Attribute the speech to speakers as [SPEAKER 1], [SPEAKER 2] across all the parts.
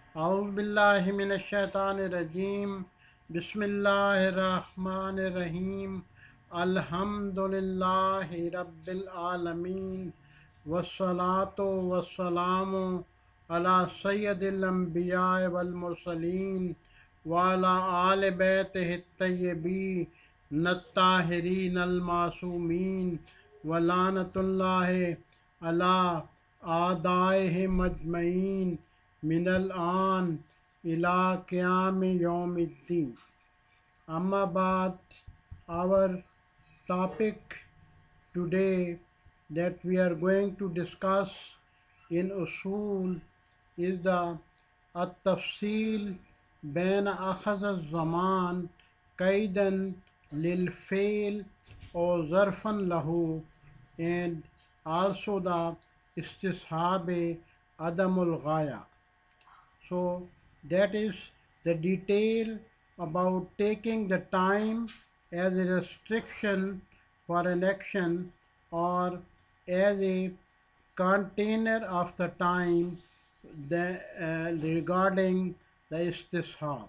[SPEAKER 1] أعوذ بالله من الشيطان الرجيم بسم الله الرحمن الرحيم الحمد لله رب العالمين والصلاة والسلام على سيد الأنبياء والمرسلين وعلى آل بيته الطيبين الطاهرين المعصومين ولعنة الله على أعدائهم أجمعين من الآن إلى قيام يوم الدين. Amma Ba'd, our topic today that we are going to discuss in Usul is the التفصيل بين أخذ الزمان قيدا للفعل أو ظرفا له, and also the استصحاب عدم الغاية. So that is the detail about taking the time as a restriction for an action or as a container of the time regarding the istishab.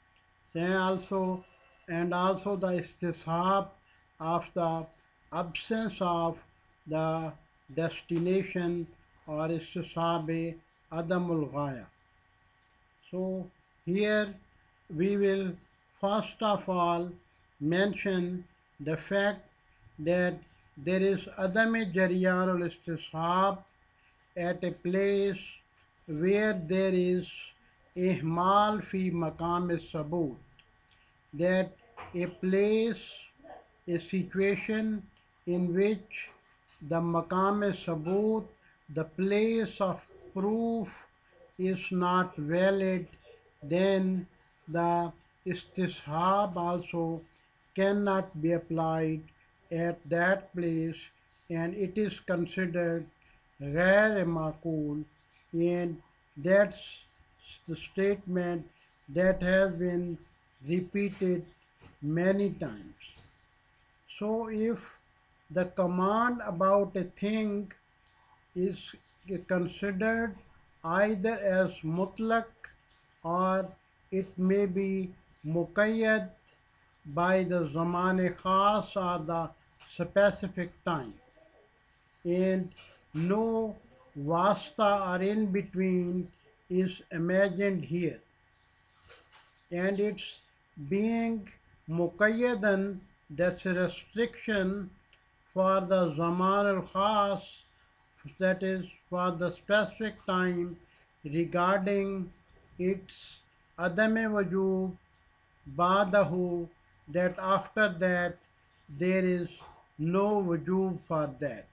[SPEAKER 1] And also the istishab of the absence of the destination or istishab adamul ghaya. So here we will first of all mention the fact that there is Adam Jariyarul Istishab at a place where there is Ihmal fi Maqam Sabut, that a place, a situation in which the Maqam Sabut, the place of proof, is not valid, then the istishab also cannot be applied at that place, and it is considered ghair maqul, and that's the statement that has been repeated many times. So if the command about a thing is considered either as mutlaq or it may be muqayyad by the zaman khas or the specific time, and no wasta or in between is imagined here, and it's being muqayyadan, that's a restriction for the zaman al khas, that is for the specific time, regarding its adame wajub badahu, that after that there is no wujub for that.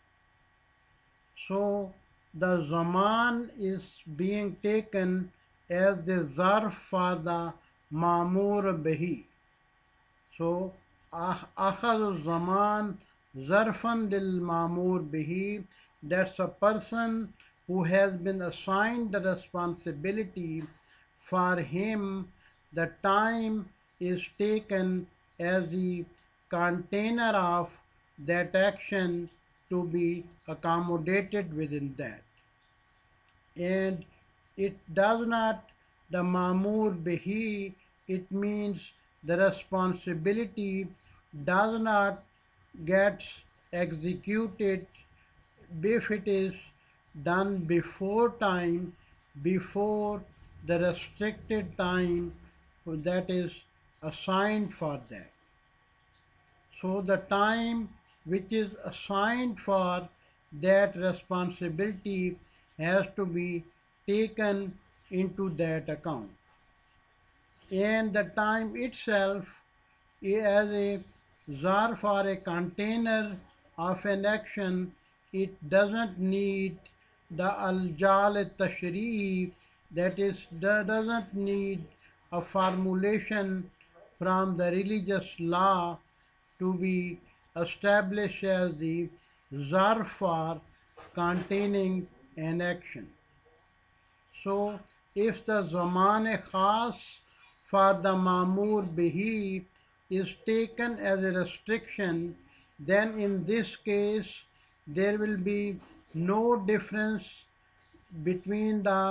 [SPEAKER 1] So the zaman is being taken as the zarf for the ma'mur bihi. So akhadhu zaman zarfan lil ma'mur bihi, that's a person who has been assigned the responsibility. For him the time is taken as the container of that action to be accommodated within that, and it does not, the mamur bihi, it means the responsibility does not get executed if it is done before time, before the restricted time that is assigned for that. So the time which is assigned for that responsibility has to be taken into that account. And the time itself as a zarf or a container of an action, it doesn't need the al-jal tashri'i, that is, doesn't need a formulation from the religious law to be established as the zarf for containing an action. So if the zaman khas for the mamur bihi is taken as a restriction, then in this case there will be no difference between the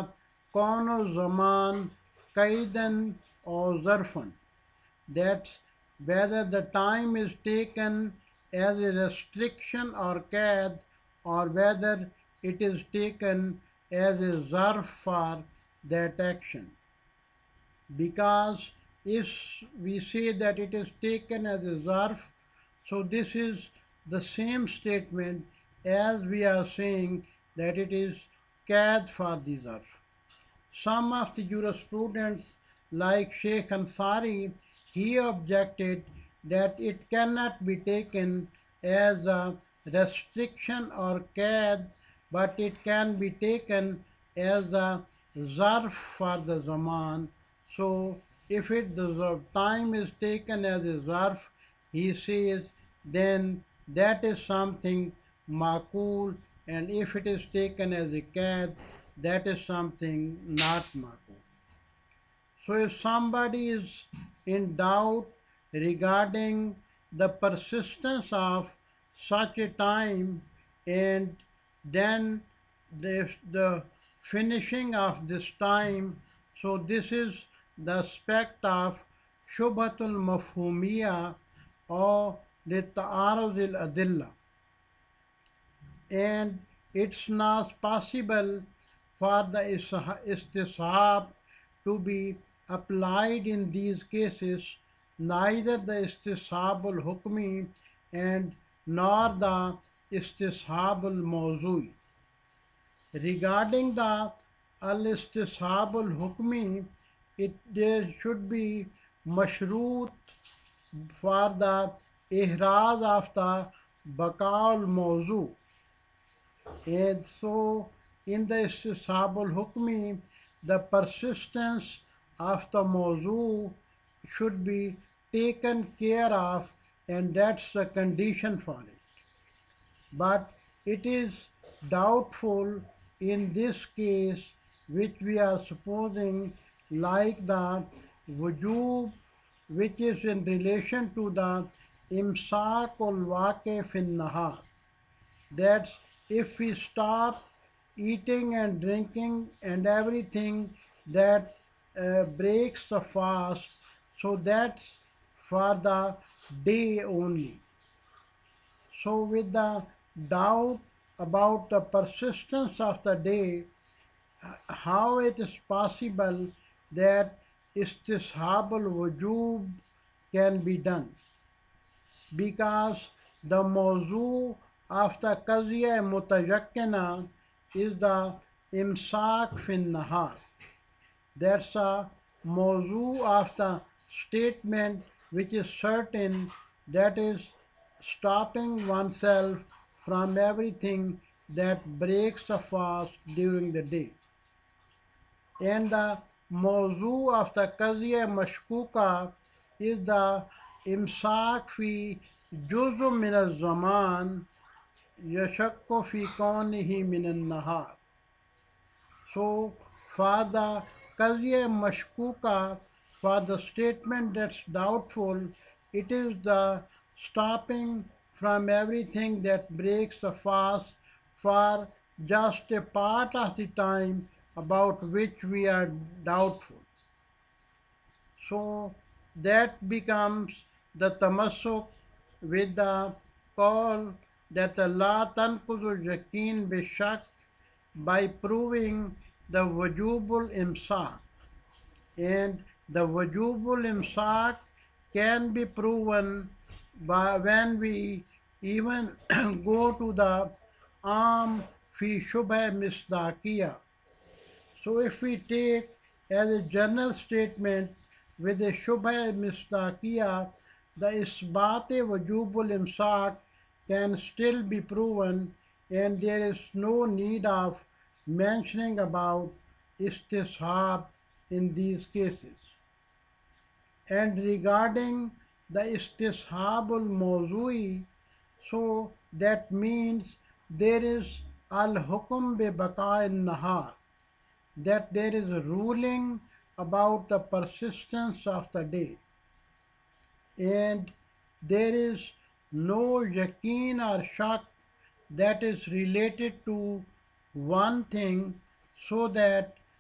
[SPEAKER 1] كون زمان قيدا or ظرفا. That's whether the time is taken as a restriction or qad, or whether it is taken as a zarf for that action. Because if we say that it is taken as a zarf, so this is the same statement as we are saying that it is qad for the zarf. Some of the jurisprudents, like Sheikh Ansari, he objected that it cannot be taken as a restriction or qad, but it can be taken as a zarf for the zaman. So if the time is taken as a zarf, he says, then that is something maqul, and if it is taken as a qad, that is something not maqul. So if somebody is in doubt regarding the persistence of such a time, and then the finishing of this time, so this is the aspect of shubhatul mafhumiya or للتعارض الأدلة, and it's not possible for the istishab to be applied in these cases, neither the istishab al-hukmi and nor the istishab al-mawzui. Regarding the al-istishab al-hukmi, there should be mashroot for the ihraz of the baqa al-mawzu. And so, in the Istishabul Hukmi, the persistence of the mawzu should be taken care of, and that's the condition for it. But it is doubtful in this case, which we are supposing, like the wujub, which is in relation to the imsak ul waqi fin nahar. That's if we stop eating and drinking and everything that breaks the fast, so that's for the day only. So, with the doubt about the persistence of the day, how it is possible that istishab al-wujub can be done? Because the mawzu of the qaziyah mutayakkina is the imsak fin nahar. That's a mawzu of the statement which is certain, that is stopping oneself from everything that breaks the fast during the day. And the mawzu of the qaziyah mashkuka is the imsak fi juzu min al-zaman yashakku fi kawnihi min al-nahar. So, for the qaziyah mashkuka, for the statement that's doubtful, it is the stopping from everything that breaks the fast for just a part of the time about which we are doubtful. So that becomes the tamassuk with the call that Allah tanqudul yaqeen bishak, by proving the wajubul imsak. And the wajubul imsak can be proven by when we even go to the fi shubha misdaqiya. So if we take as a general statement with a shubha misdaqiya, the isbat-e wujubul imsak can still be proven, and there is no need of mentioning about istishab in these cases. And regarding the istishabul mawzui, so that means there is al-hukm bi baqa nahar, that there is a ruling about the persistence of the day, and there is no yaqeen or shak that is related to one thing, so that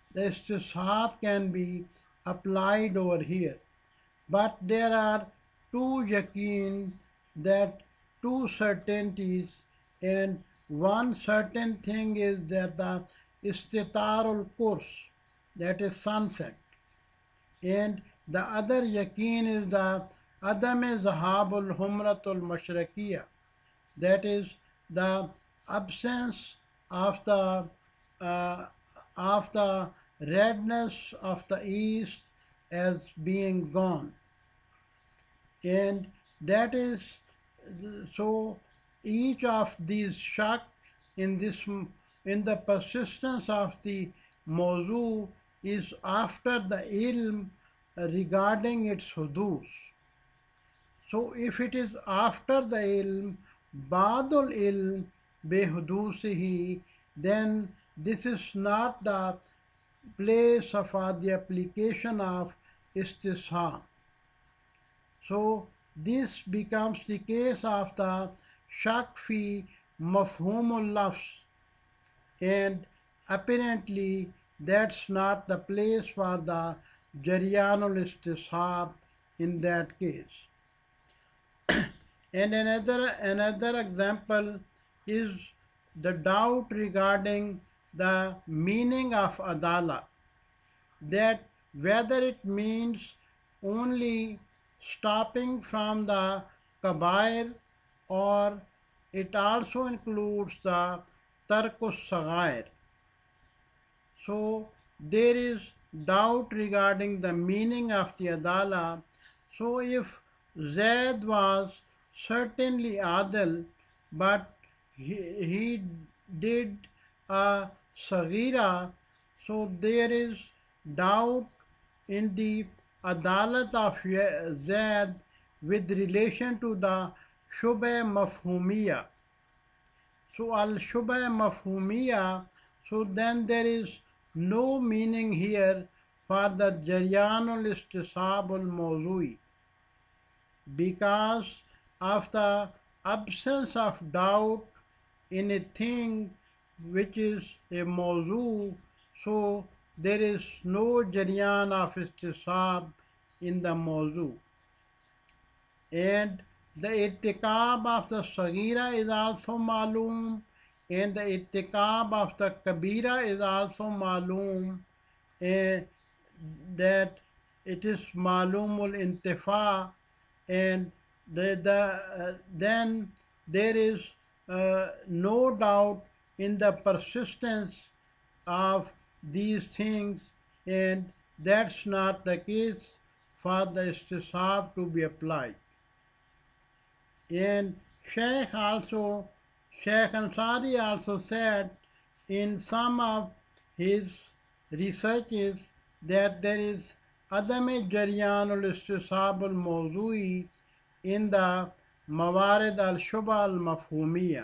[SPEAKER 1] the istishab can be applied over here. But there are two yaqeen, that two certainties, and one certain thing is that the istitarul kurs, that is sunset, and the other yaqeen is the adam zahabul humratul mashraqiya, that is the absence of uh, the redness of the east as being gone, and that is, so each of these shak in this, in the persistence of the mawzu is after the ilm regarding its hudus. So if it is after the ilm, badul ilm behudusihi, then this is not the place of the application of istishab. So this becomes the case of the shak fi mafhumul lafz, and apparently that's not the place for the jaryanul istishab in that case. And another example is the doubt regarding the meaning of adala, that whether it means only stopping from the kabair, or it also includes the tarkus sagair. So there is doubt regarding the meaning of the adala. So if Zaid was certainly adil, but he did a sagira, so there is doubt in the adalat of Zaid with relation to the shubha mafhumiya. So al shubha mafhumiya, so then there is no meaning here for the jaryanul istisabul mawzui, because of the absence of doubt in a thing which is a mawzu, so there is no jaryan of istisab in the mawzu. And the irtikab of the sagira is also malum, and the irtikab of the kabira is also malum, that it is malumul intifa, and then there is no doubt in the persistence of these things, and that's not the case for the istisab to be applied. And Sheikh Ansari also said in some of his researches that there is Adam Jaryanul Istisabul Mawzui in the Mawarid al Shubha al Mafhumiya.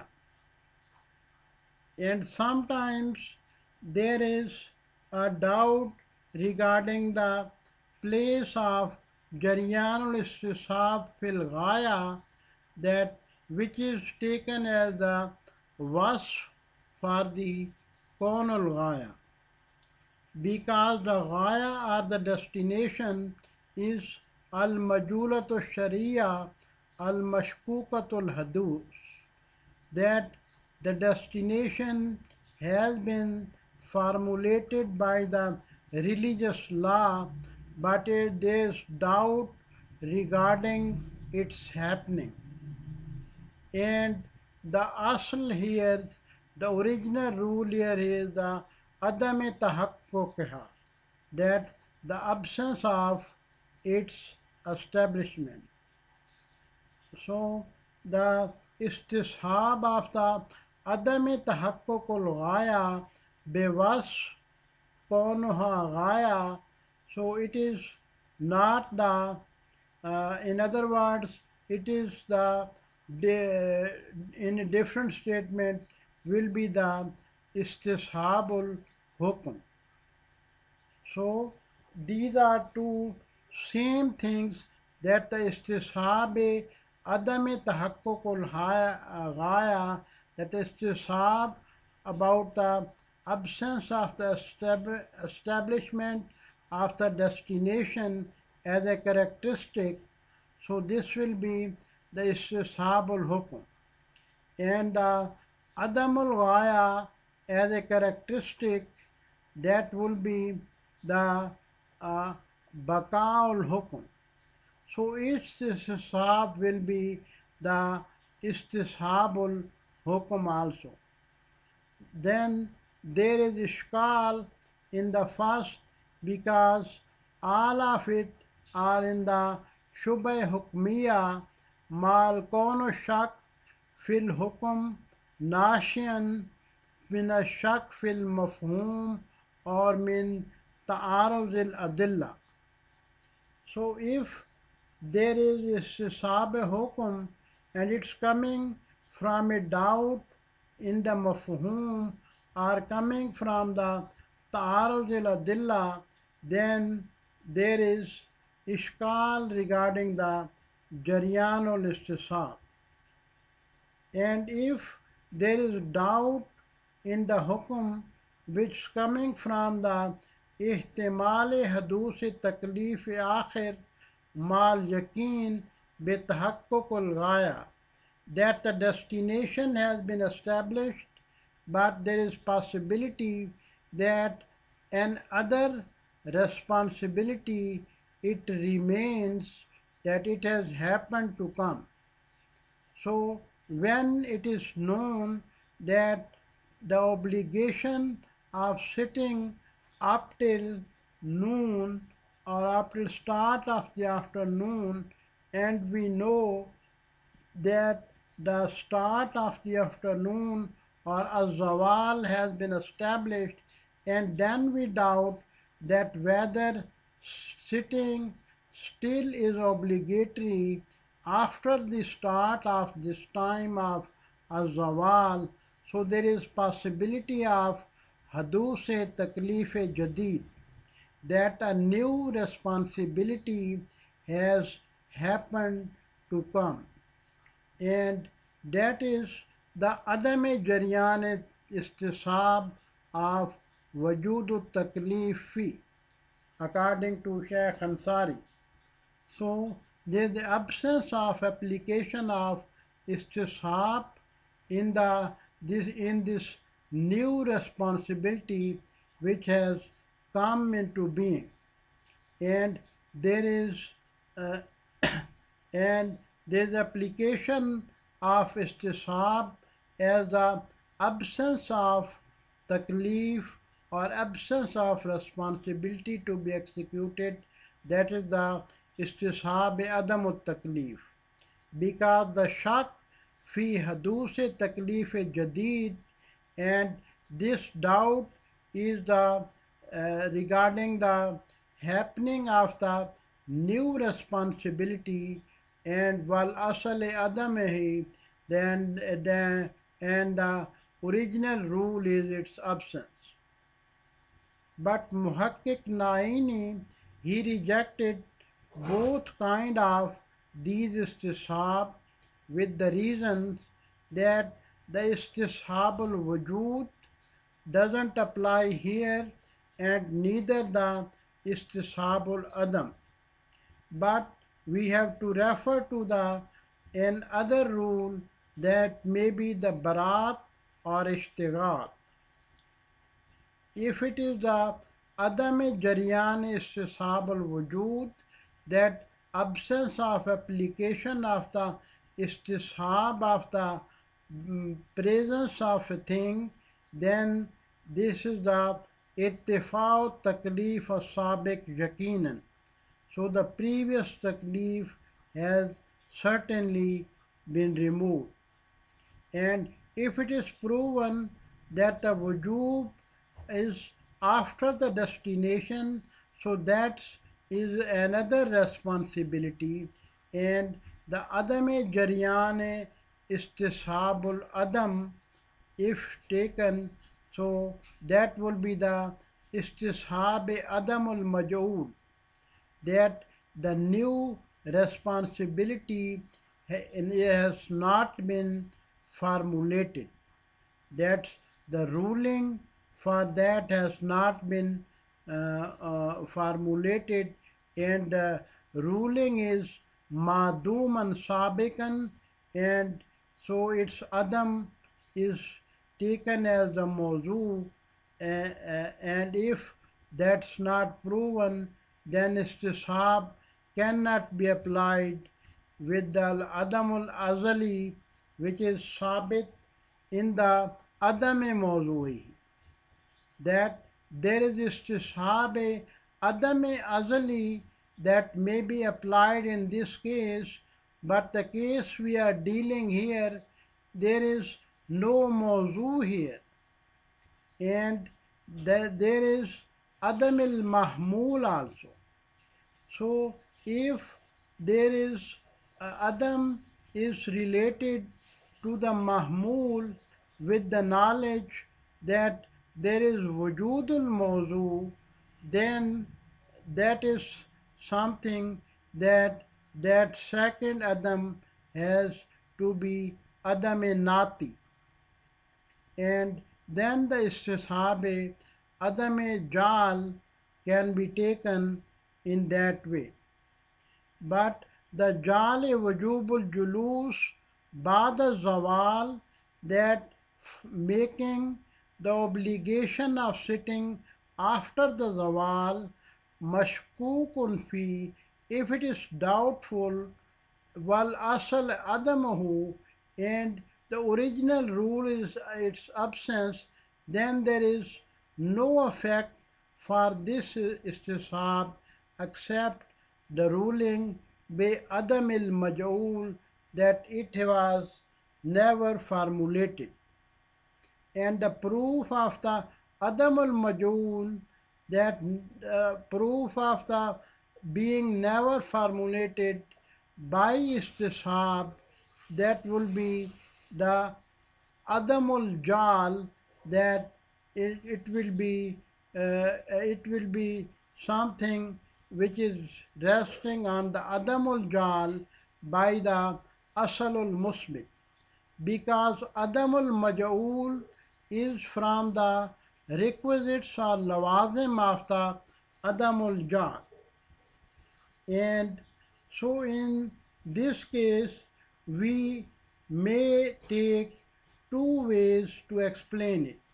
[SPEAKER 1] And sometimes there is a doubt regarding the place of Jaryanul Istisab fil Ghaya, that which is taken as the wasf for the Kaunul Ghaya, because the Ghaya or the destination is al majulatul sharia al mashkukatul hadus, that the destination has been formulated by the religious law, but there is doubt regarding its happening. And the asl here, the original rule here is the adam tahakkukiha, that the absence of its establishment. So the istishab of the adam tahakkukul ghaya bewas kaunuha ghaya, so it is not the, in other words, it is the, in a different statement will be the istishabul hukm. So these are two same things, that the istishab adam tahakkukul ghaya, that istishab about the absence of the establishment of the destination as a characteristic, so this will be the istishabul hukum. And adamul ghaya as a characteristic, that will be the baqaul hukum. So each istishab will be the istishabul hukum also. Then there is ishkal in the first because all of it are in the shubha hukmiya mal kono shak fil hukum nashian min shak fil mafhum or min ta'aruz al adilla. So if there is istisab hukum and it's coming from a doubt in the mafhum or coming from the ta'aruz al-adilla, then there is ishkal regarding the jaryan al-istisab. And if there is doubt in the hukum which is coming from the ihtimal hadus taklif akhir mal yaqeen bitahaqquq al-ghaya, that the destination has been established, but there is possibility that another responsibility it remains, that it has happened to come. So when it is known that the obligation of sitting up till noon or up till start of the afternoon, and we know that the start of the afternoon or az-zawal has been established, and then we doubt that whether sitting still is obligatory after the start of this time of az-zawal. So there is possibility of hadus taklif jadid, that a new responsibility has happened to come, and that is the adam jaryan istisab of wujud taklifi according to Shaykh Ansari. So there is the absence of application of istisab in this new responsibility which has come into being, and there is uh, and there is application of istisab as the absence of taklif or absence of responsibility to be executed, that is the istisab adam taklif, because the shak fi hadus taklif jadid, and this doubt is the regarding the happening of the new responsibility, and wal asal adamihi, then and the original rule is its absence. But Muhakkik Naini, he rejected both kind of these istishab with the reasons that the istishabul wujud doesn't apply here, and neither the istishabul adam. But we have to refer to the another rule, that may be the barat or ishtighal. If it is the adam jaryan istishabul wujud, that absence of application of the istishab of the presence of a thing, then this is the ittifaq taklif of sabiq yaqinan. So the previous taklif has certainly been removed. And if it is proven that the wujub is after the destination, so that is another responsibility, and the adam jaryan istishabul adam, if taken, so that will be the istishab adamul maj'ul, that the new responsibility has not been formulated, that the ruling for that has not been formulated, and the ruling is maduman sabikan, and so its adam is taken as the mawzu, and if that's not proven, then istishab cannot be applied with the adamul azali, which is sabit in the adame mawzui, that there is istishab adame azali that may be applied in this case, but the case we are dealing here, there is no mawzu here, and there is adamil mahmul also. So if there is Adam is related to the Mahmul with the knowledge that there is Wujudul Mawzu, then that is something that second Adam has to be Adam Nati, and then the istishabe Adam Jal can be taken in that way. But the jali wujubul julus ba'da zawal, that making the obligation of sitting after the zawal, mashkukun fi, if it is doubtful, wal asal adamahu, and the original rule is its absence, then there is no effect for this istishab except the ruling by Adamil Maj'ul, that it was never formulated. And the proof of the Adamul Maj'ul, that proof of the being never formulated by istishab, that will be the Adamul Jal, that it will be something which is resting on the Adamul Jal by the Asalul Musbit, because Adamul Maj'ul is from the requisites or lawazim of the Adamul Jal. And so in this case, we may take two ways to explain it.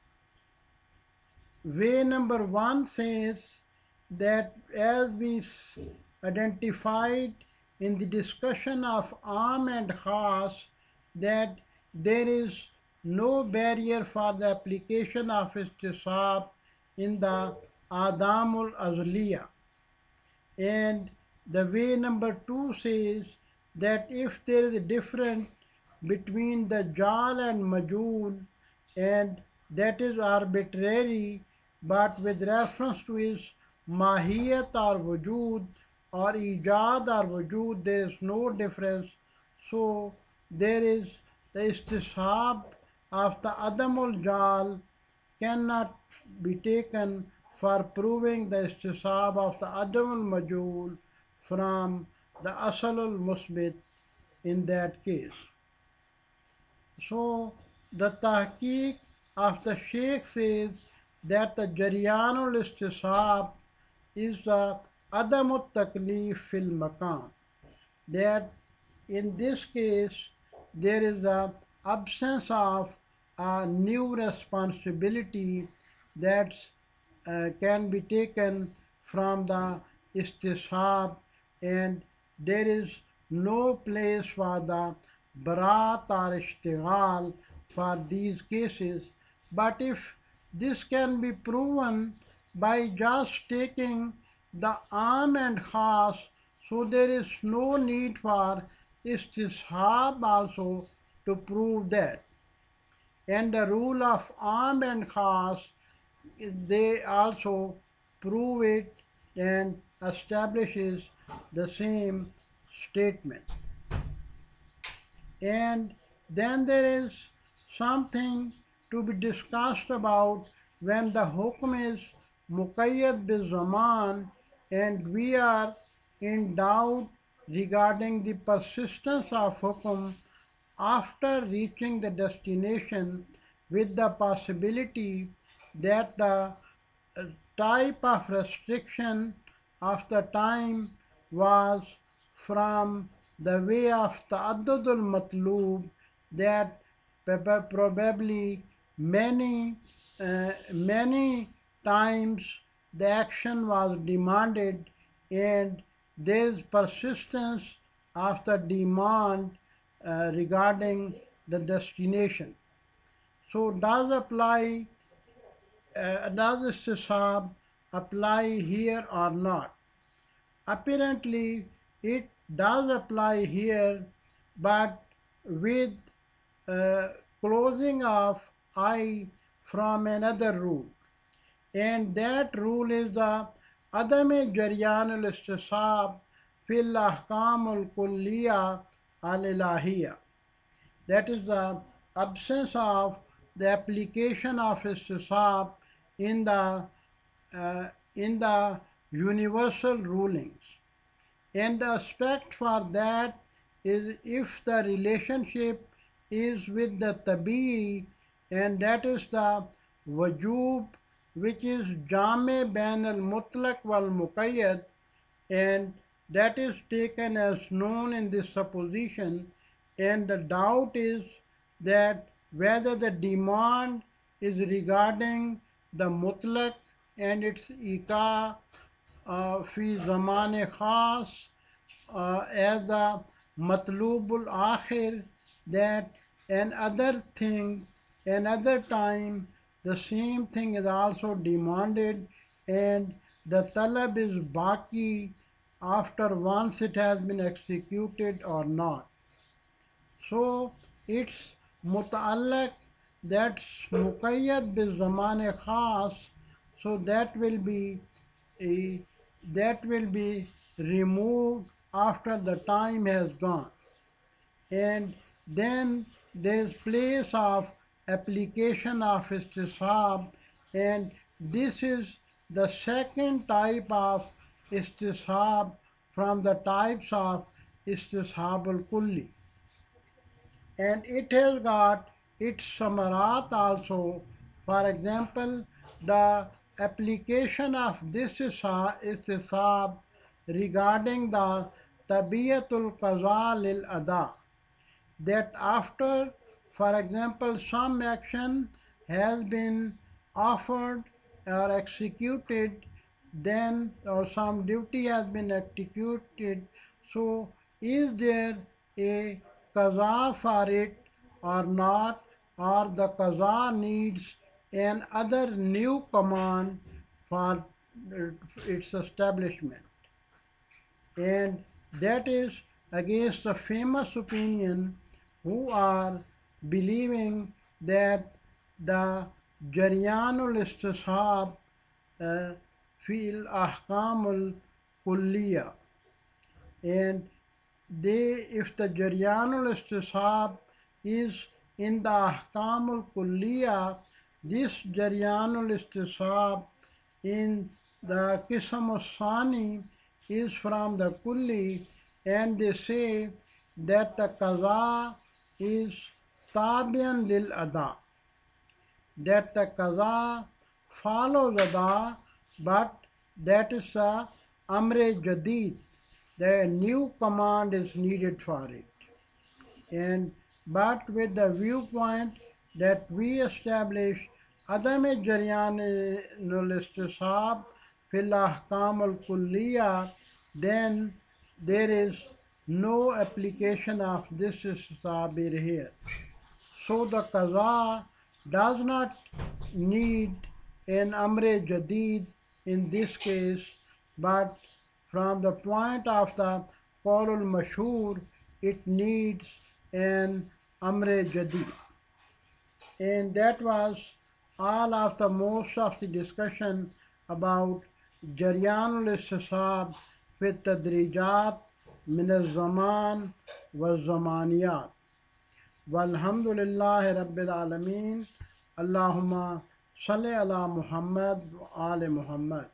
[SPEAKER 1] Way number one says that, as we identified in the discussion of Am and Khas, that there is no barrier for the application of istisab in the Adamul Azliya. And the way number two says that if there is a difference between the Jal and Majul, and that is arbitrary, but with reference to his mahiyat or wujud or ijad or wujud, there is no difference. So there is the istishab of the Adamul Jal cannot be taken for proving the istishab of the Adamul Majul from the Asalul Musbit in that case. So the tahqiq of the Sheikh says that the Jaryanul Istishab is the Adamut Taklif fil Maqam, that in this case there is the absence of a new responsibility that can be taken from the istishab, and there is no place for the barat or ishtighal for these cases. But if this can be proven by just taking the am and khas, so there is no need for istishab also to prove that. And the rule of am and khas, they also prove it and establishes the same statement. And then there is something to be discussed about when the hukm is muqayyad bil zaman, and we are in doubt regarding the persistence of hukm after reaching the destination, with the possibility that the type of restriction of the time was from the way of ta'addudul matlub, that probably many times the action was demanded, and there is persistence of the demand regarding the destination. So does istisab apply here or not? Apparently, it does apply here, but with uh, closing of eye from another rule, and that rule is the عدم جريان الاستصحاب في الأحكام الكلية الإلهية. That is the absence of the application of istisab in the universal rulings. And the aspect for that is if the relationship is with the tabi'i, and that is the wajub, which is jame bain al mutlaq wal muqayyad, and that is taken as known in this supposition, and the doubt is that whether the demand is regarding the mutlaq and its ika fi zamane khas as the matlubul akhir, that another thing, another time, the same thing is also demanded, and the talab is baki after once it has been executed or not. So it's muta'allaq, that's muqayyad bil zamane khas, so that will be removed after the time has gone. And then there is place of application of istishab, and this is the second type of istishab from the types of istishab al-kulli, and it has got its samarat also. For example, the application of this istisab regarding the tabiyatul qaza lil ada, that after, for example, some action has been offered or executed, then or some duty has been executed, so is there a qaza for it or not, or the qaza needs an other new command for its establishment. And that is against the famous opinion who are believing that the Jaryanul Istishab fil Ahkamul Kulliya, and if the Jaryanul Istishab is in the Ahkamul Kulliya, this Jaryanul Istishab in the Qism Sani is from the Kulli, and they say that the Qaza is Tabian lil Ada, that the Qaza follows Ada, but that is a Amre Jadid, the new command is needed for it. And but with the viewpoint that we establish Adam Jaryanul Istisab fil Ahkam al Kulliya, then there is no application of this istisab here. So the qaza does not need an amre jadid in this case, but from the point of the qawlul mashhur, it needs an amre jadid. And that was all of the most of the discussion about Jaryanul Istisab with Tadrijat min al-Zaman wal-Zamaniyat. Walhamdulillahi Rabbil Alameen. Allahumma salli ala Muhammad wa ali Muhammad.